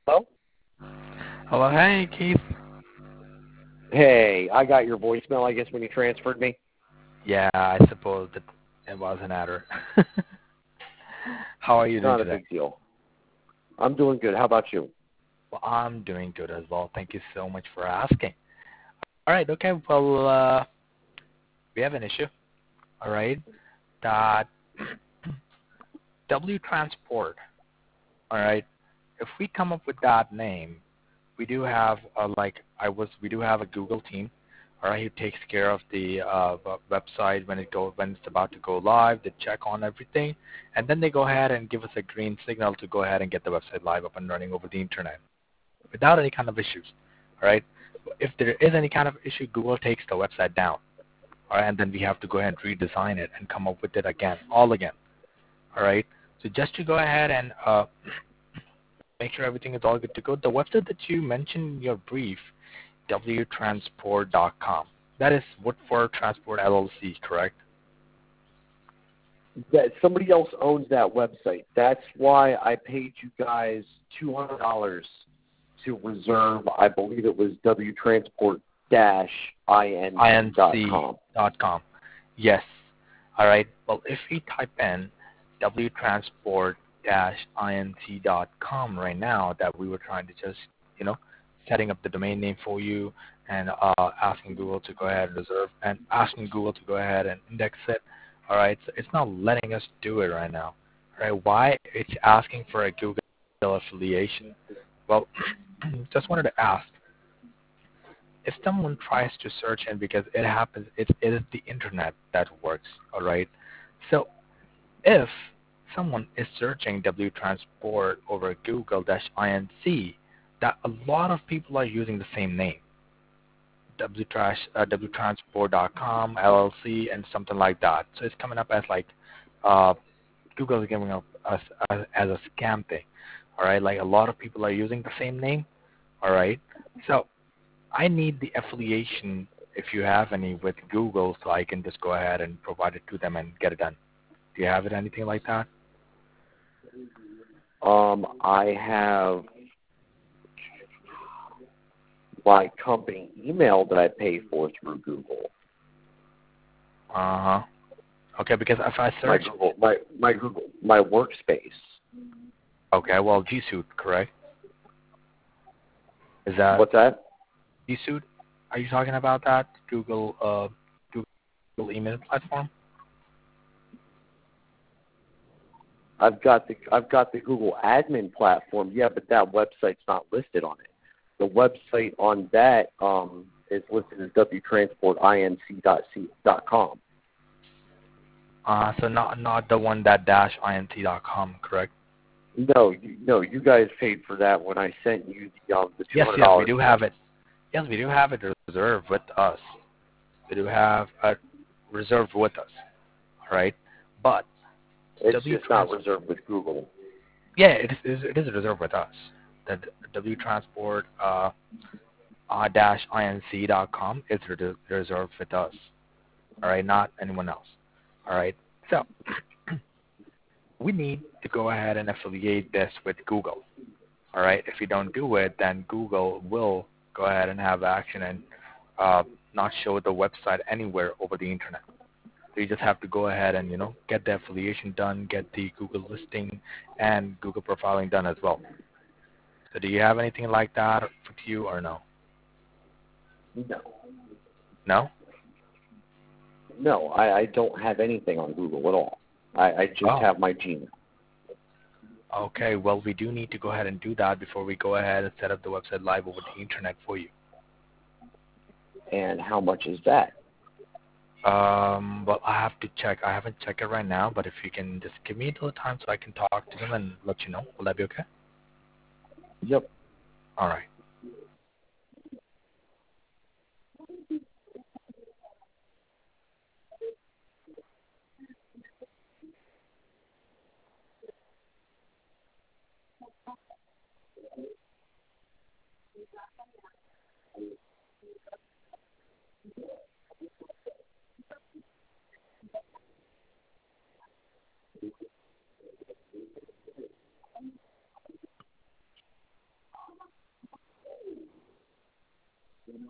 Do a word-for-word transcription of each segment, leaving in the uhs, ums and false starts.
Hello? Hello, hey, Keith. Hey, I got your voicemail, I guess, when you transferred me. Yeah, I suppose that it was an error. How are you doing Not a today? big deal. I'm doing good. How about you? Well, I'm doing good as well. Thank you so much for asking. All right, okay, well, uh, we have an issue, all right, that W Transport, all right, if we come up with that name, we do have, uh, like, I was, we do have a Google team, all right, who takes care of the uh, website when it go when it's about to go live. They check on everything, and then they go ahead and give us a green signal to go ahead and get the website live up and running over the internet without any kind of issues. All right. If there is any kind of issue, Google takes the website down, all right, and then we have to go ahead and redesign it and come up with it again, all again. All right. So just to go ahead and uh, make sure everything is all good to go, the website that you mentioned in your brief, w transport dot com. That is Woodford Transport L L C, correct? That somebody else owns that website. That's why I paid you guys two hundred dollars to reserve. I believe it was w transport dash inc dot com. dot com. Yes. All right. Well, if we type in w transport dash inc dot com right now, that we were trying to just, you know, setting up the domain name for you and uh, asking Google to go ahead and reserve and asking Google to go ahead and index it. All right. So it's not letting us do it right now. All right. Why? It's asking for a Google affiliation. Well, just wanted to ask, if someone tries to search in, because it happens, it, it is the internet that works, all right? So if someone is searching W Transport over Google-inc, that a lot of people are using the same name, w transport dot com, L L C, and something like that. So it's coming up as like uh, Google is giving up us as, as a scam thing, all right? Like a lot of people are using the same name, all right? So I need the affiliation, if you have any, with Google, so I can just go ahead and provide it to them and get it done. Do you have it, anything like that? Um, I have my company email that I pay for through Google. Uh-huh. Okay, because if I My search... Google, my, my Google, my workspace. Okay, well, G Suite, correct? Is that What's that? G Suite? Are you talking about that? Google, uh, Google email platform? I've got the I've got the Google admin platform, yeah, but that website's not listed on it. The website on that um, is listed as w transport inc dot com. Uh, so not not the one that dash inc dot com, correct? No, you, no, you guys paid for that when I sent you the um, the two Yes, hundred yes, we dollars. do have it. Yes, we do have it reserved with us. We do have it reserved with us, all right? But It's W just not Trans, reserved with Google. yeah, it is it is reserved with us. The W Transport uh, uh, dash inc dot com is re- reserved with us, all right, not anyone else, all right. So we need to go ahead and affiliate this with Google, all right. If you don't do it, then Google will go ahead and have action and uh, not show the website anywhere over the internet. So you just have to go ahead and, you know, get the affiliation done, get the Google listing and Google profiling done as well. So do you have anything like that for you or no? No, No? no, I, I don't have anything on Google at all. I, I just Oh, have my Gmail. okay. Well, we do need to go ahead and do that before we go ahead and set up the website live over the internet for you. And how much is that? Um, well, I have to check. I haven't checked it right now, but if you can just give me a little time so I can talk to them and let you know. Will that be okay? Yep. All right.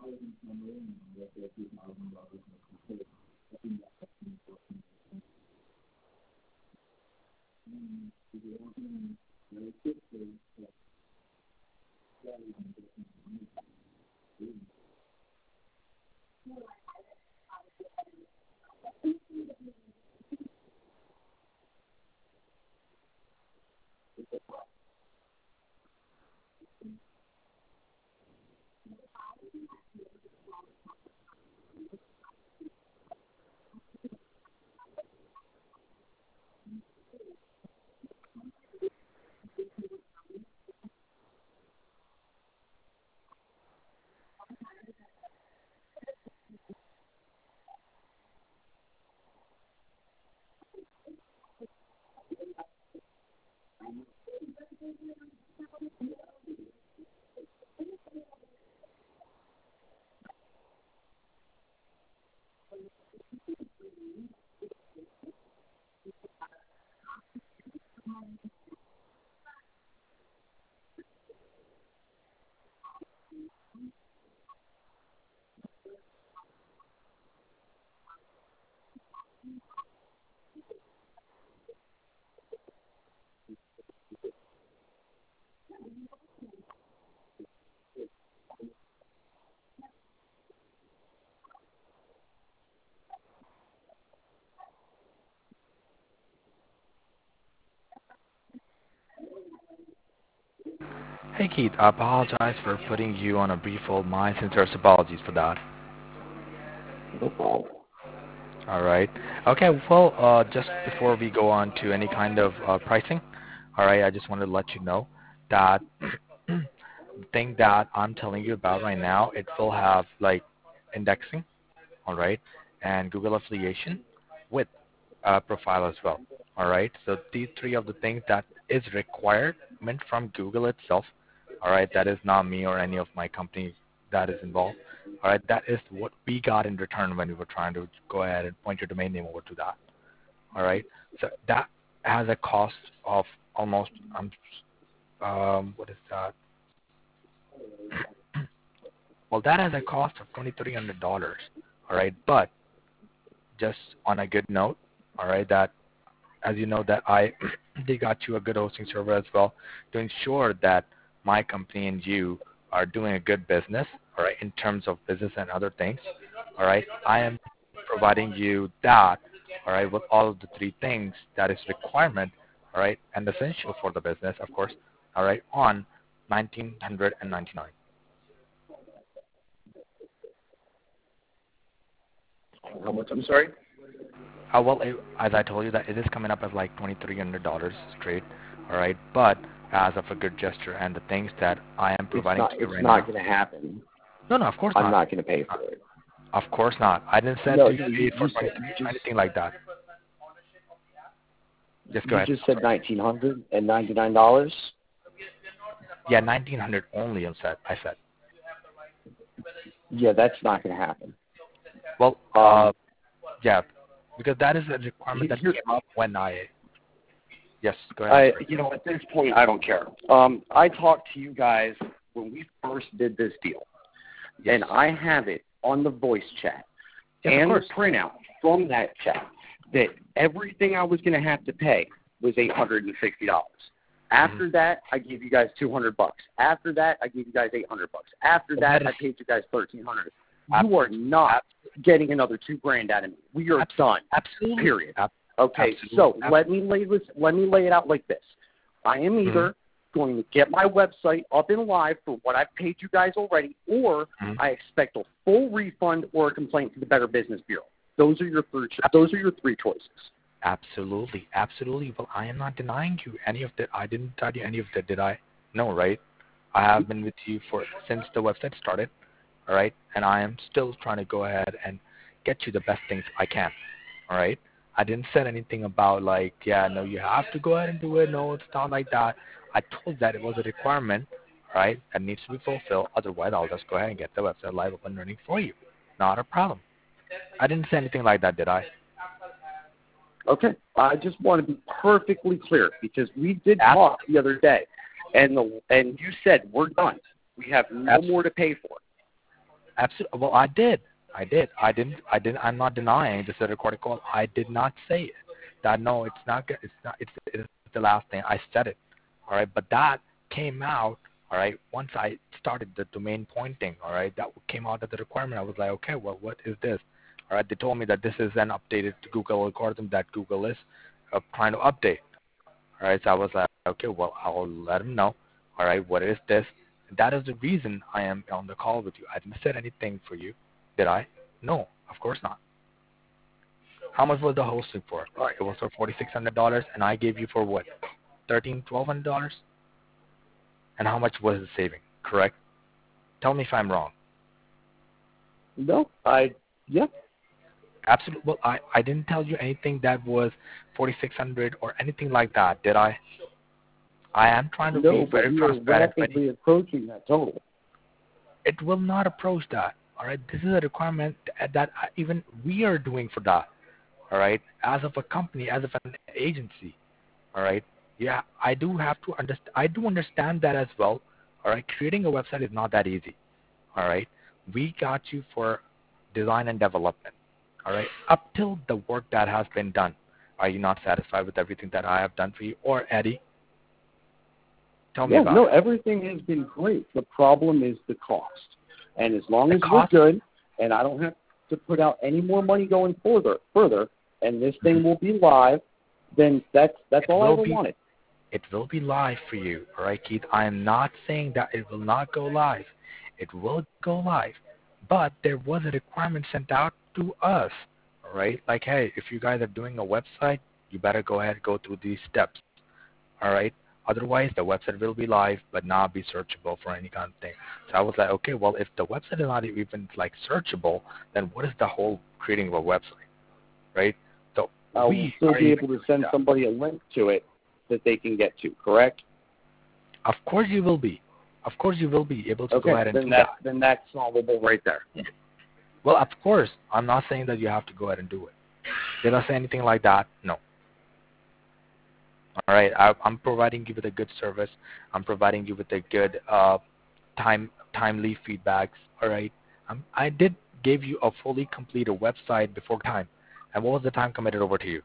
Hey Keith, I apologize for putting you on a brief hold. My sincerest apologies for that. No problem. All right. Okay, well, uh, just before we go on to any kind of uh, pricing, all right, I just wanted to let you know that the thing that I'm telling you about right now, it will have like indexing, all right, and Google affiliation with uh, profile as well, all right. So these three of the things that is requirement from Google itself, all right, that is not me or any of my company that is involved. All right, that is what we got in return when we were trying to go ahead and point your domain name over to that. All right, so that has a cost of almost um, um what is that? Well, that has a cost of twenty-three hundred dollars. All right, but just on a good note, all right, that as you know that I they got you a good hosting server as well to ensure that my company and you are doing a good business, all right, in terms of business and other things, all right. I am providing you that, all right, with all of the three things that is requirement, all right, and essential for the business, of course, all right, on nineteen ninety-nine. How much? I'm sorry. Uh, well, it, as I told you, that it is coming up as like twenty-three hundred dollars straight, all right. But as of a good gesture and the things that I am providing It's not, to you it's right not now. going to happen. No, no, of course I'm not. not going to pay for it. Of course not. I didn't say No, to you, pay you, for said, you twenty-three just, anything like that. Just go you ahead. just said nineteen hundred and ninety-nine dollars. Yeah, nineteen hundred only. I said. I said. Yeah, that's not going to happen. Well, Um, uh, yeah, because that is a requirement that Here- came up when I. Yes, go ahead. I, you know, at this point, I don't care. Um, I talked to you guys when we first did this deal, Yes. and I have it on the voice chat Yes, of and the course. printout from that chat that everything I was going to have to pay was eight hundred sixty dollars. After Mhm. that, I gave you guys two hundred bucks. After that, I gave you guys eight hundred bucks. After Well, that, that I is- paid you guys thirteen hundred. Ab- You are not getting another two grand out of me. We are Ab- done. Absolutely. Period. Ab- Okay, absolutely. so Absolutely. let me lay this. Let me lay it out like this. I am either Mm-hmm. going to get my website up and live for what I've paid you guys already, or Mhm. I expect a full refund or a complaint to the Better Business Bureau. Those are your three. Those are your three choices. Absolutely, absolutely. Well, I am not denying you any of that. I didn't tell you any of that, did I? No, right? I have been with you for since the website started, all right? And I am still trying to go ahead and get you the best things I can, all right? I didn't say anything about like, yeah, no, you have to go ahead and do it. No, it's not like that. I told that it was a requirement, right, that needs to be fulfilled. Otherwise, I'll just go ahead and get the website live up and running for you. Not a problem. I didn't say anything like that, did I? Okay, I just want to be perfectly clear because we did Absolutely. talk the other day, and the and you said we're done. We have no Absolutely. more to pay for. Absolutely. Well, I did. I did. I didn't. I didn't. I'm not denying this is a recorded call. I did not say it. That no, it's not. good- It's not. It's, it's the last thing I said it. All right. But that came out. All right. Once I started the domain pointing. All right. That came out as a requirement. I was like, okay, well, what is this? All right. They told me that this is an updated Google algorithm that Google is uh, trying to update. All right. So I was like, okay, well, I'll let them know. All right. What is this? That is the reason I am on the call with you. I didn't say anything for you. Did I? No, of course not. How much was the hosting for? All right, it was for forty-six hundred dollars, and I gave you for what? Thirteen, twelve hundred dollars. And how much was the saving? Correct? Tell me if I'm wrong. No, I yeah. Absolutely. Well, I, I didn't tell you anything that was forty-six hundred or anything like that, did I? I am trying to no, be very but transparent. you're rapidly approaching that total. It will not approach that. All right. This is a requirement that even we are doing for that. All right. As of a company, as of an agency. All right. Yeah, I do have to understand. I do understand that as well. All right. Creating a website is not that easy. All right. We got you for design and development. All right. Up till the work that has been done, are you not satisfied with everything that I have done for you, or Eddie? Tell me yeah, about no, it. everything has been great. The problem is the cost. And as long The as cost? we're good, and I don't have to put out any more money going further, further, and this thing will be live, then that's that's It all I will ever be- wanted. It will be live for you, all right, Keith? I am not saying that it will not go live. It will go live, but there was a requirement sent out to us, all right? Like, hey, if you guys are doing a website, you better go ahead and go through these steps, all right? Otherwise, the website will be live but not be searchable for any kind of thing. So I was like, okay, well, if the website is not even like searchable, then what is the whole creating of a website, right? So I will we still are be able able to send that. somebody a link to it that they can get to, correct? Of course you will be. Of course you will be able to Okay, go ahead and then do that, that. then that's solvable right there. Well, of course, I'm not saying that you have to go ahead and do it. Did I say anything like that? No. All right, I, I'm providing you with a good service. I'm providing you with a good uh, time timely feedbacks. All right, um, I did give you a fully completed website before time. And what was the time committed over to you?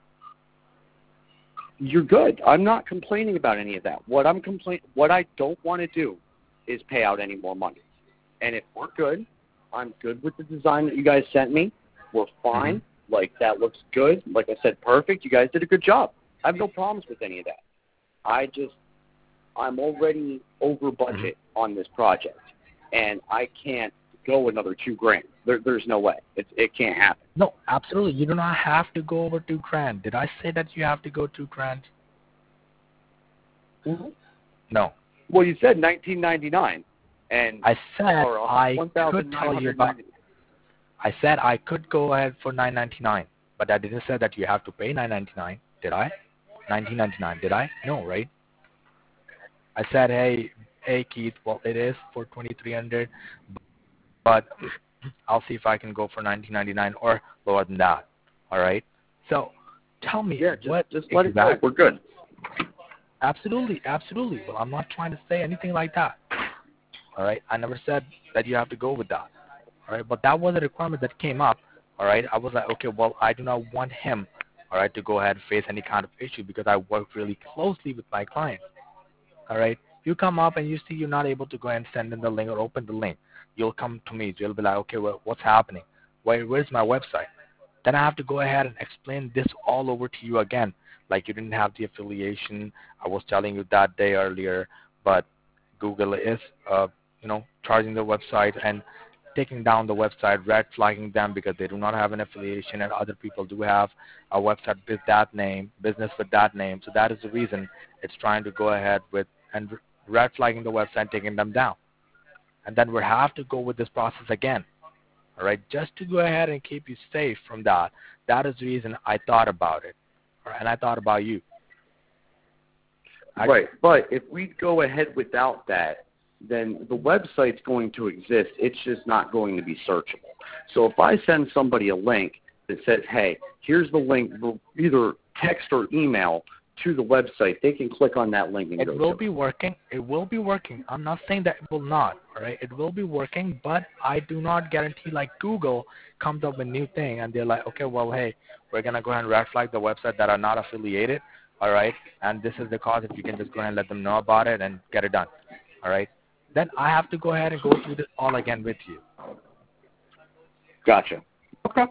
You're good. I'm not complaining about any of that. What I'm complain, what I don't want to do is pay out any more money. And if we're good, I'm good with the design that you guys sent me. We're fine. Mm-hmm. Like, that looks good. Like I said, perfect. You guys did a good job. I have no problems with any of that. I just, I'm already over budget Mm-hmm. on this project, and I can't go another two grand. There, there's no way. It, it can't happen. No, absolutely. You do not have to go over two grand. Did I say that you have to go two grand? Mm-hmm. No. Well, you said nineteen ninety-nine, and I said or I could tell you about. I said I could go ahead for nine ninety-nine, but I didn't say that you have to pay nine ninety-nine. Did I? nineteen ninety-nine. Did I? No, right? I said, hey, hey, Keith. Well, it is for twenty-three hundred, but I'll see if I can go for nineteen ninety-nine or lower than that. All right. So, tell me Yeah, just, what just let exactly. it go. We're good. Absolutely, absolutely. Well, I'm not trying to say anything like that. All right. I never said that you have to go with that. All right. But that was a requirement that came up. All right. I was like, okay, well, I do not want him, all right, to go ahead and face any kind of issue because I work really closely with my clients. All right. You come up and you see you're not able to go ahead and send in the link or open the link. You'll come to me. You'll be like, okay, well, what's happening? Where, where's my website? Then I have to go ahead and explain this all over to you again. Like you didn't have the affiliation. I was telling you that day earlier, but Google is, uh, you know, charging the website and taking down the website, red flagging them because they do not have an affiliation and other people do have a website with that name, business with that name. So that is the reason it's trying to go ahead with and red flagging the website, taking them down. And then we have to go with this process again. All right, just to go ahead and keep you safe from that. That is the reason I thought about it, all right, and I thought about you. I, right, but if we go ahead without that, then the website's going to exist. It's just not going to be searchable. So if I send somebody a link that says, hey, here's the link, either text or email to the website, they can click on that link and It go will to be it. working. It will be working. I'm not saying that it will not. All right, it will be working, but I do not guarantee. Like Google comes up with a new thing, and they're like, okay, well, hey, we're gonna go ahead and red flag the website that are not affiliated. All right, and this is the cause. If you can just go ahead and let them know about it and get it done. All right, then I have to go ahead and go through this all again with you. Gotcha. Okay.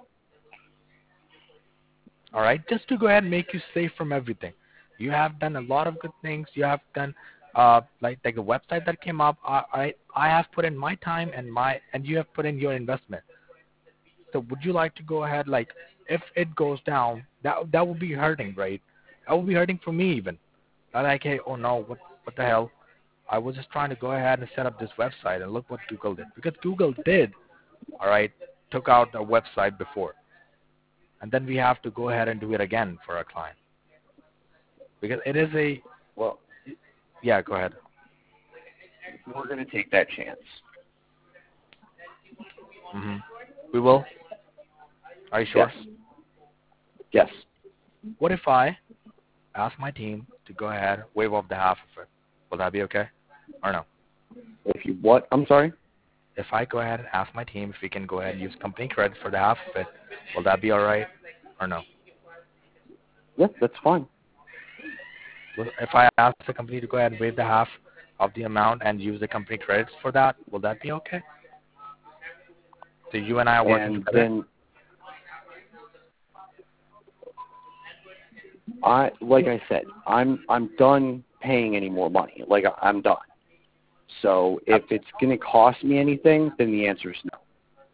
All right, just to go ahead and make you safe from everything. You have done a lot of good things. You have done uh, like like a website that came up. I, I I have put in my time and my and you have put in your investment. So would you like to go ahead, like if it goes down, that that would be hurting, right? That would be hurting for me even. I'm like, hey, oh no, what what the hell? I was just trying to go ahead and set up this website, and look what Google did. Because Google did, all right, took out the website before, and then we have to go ahead and do it again for our client. Because it is a, Well, yeah, go ahead. we're going to take that chance. hmm We will. Are you sure? Yes. Yes. What if I ask my team to go ahead, waive off the half of it? Will that be okay, or no? If you what? I'm sorry? If I go ahead and ask my team if we can go ahead and use company credit for the half of it, will that be all right, or no? Yes, that's fine. If I ask the company to go ahead and waive the half of the amount and use the company credits for that, will that be okay? So you and I are working And together? then I, like I said, I'm I'm done paying any more money. Like I- I'm done. So if it's going to cost me anything, then the answer is no.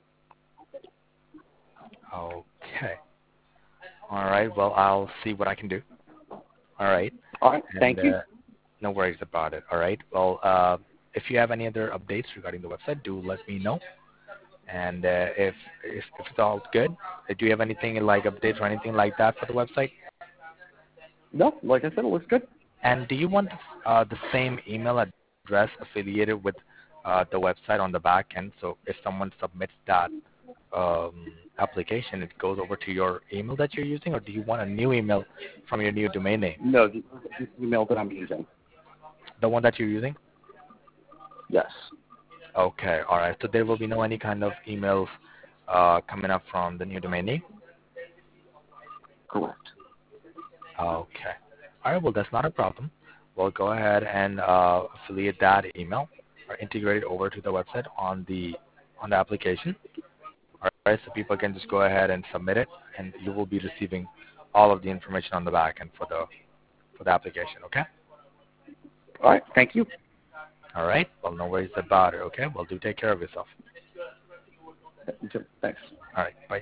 Okay. All right. Well, I'll see what I can do. All right. All right. And, Thank you. Uh, no worries about it. All right. Well, uh, if you have any other updates regarding the website, do let me know. And uh, if, if if it's all good, uh, do you have anything like updates or anything like that for the website? No, like I said, it looks good. And do you want uh, the same email address affiliated with uh, the website on the back end? So if someone submits that um, application, it goes over to your email that you're using, or do you want a new email from your new domain name? No, the, the email that I'm using. The one that you're using? Yes. Okay, all right. So there will be no any kind of emails uh, coming up from the new domain name? Correct. Okay. All right, well, that's not a problem. We'll go ahead and uh, affiliate that email or integrate it over to the website on the on the application. All right, so people can just go ahead and submit it, and you will be receiving all of the information on the back end for the for the application. Okay. All right. Thank you. All right. Well, no worries about it. Okay. Well, do take care of yourself. Thanks. All right. Bye.